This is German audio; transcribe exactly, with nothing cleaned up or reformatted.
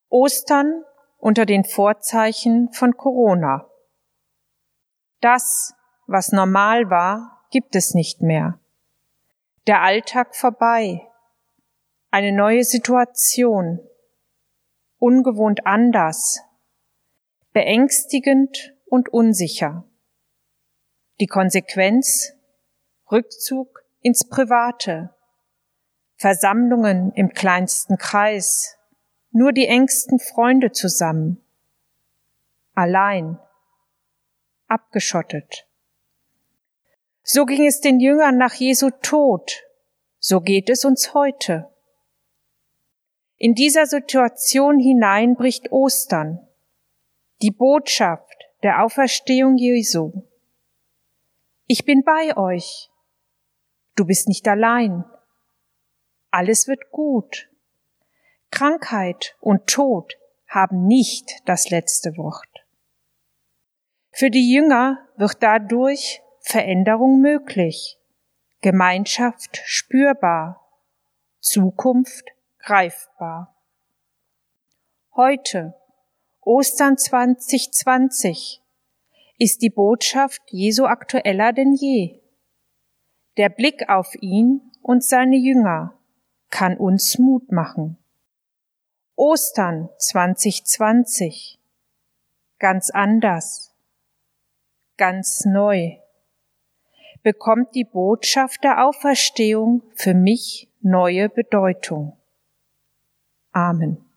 Ostern unter den Vorzeichen von Corona. Das, was normal war, gibt es nicht mehr. Der Alltag vorbei. Eine neue Situation. Ungewohnt anders. Beängstigend und unsicher. Die Konsequenz? Rückzug ins Private. Versammlungen im kleinsten Kreis. Nur die engsten Freunde zusammen. Allein. Abgeschottet. So ging es den Jüngern nach Jesu Tod. So geht es uns heute. In dieser Situation hinein bricht Ostern. Die Botschaft der Auferstehung Jesu. Ich bin bei euch. Du bist nicht allein. Alles wird gut. Krankheit und Tod haben nicht das letzte Wort. Für die Jünger wird dadurch Veränderung möglich, Gemeinschaft spürbar, Zukunft greifbar. Heute, Ostern zwanzig zwanzig, ist die Botschaft Jesu aktueller denn je. Der Blick auf ihn und seine Jünger kann uns Mut machen. Ostern zwanzig zwanzig. Ganz anders, ganz neu, bekommt die Botschaft der Auferstehung für mich neue Bedeutung. Amen.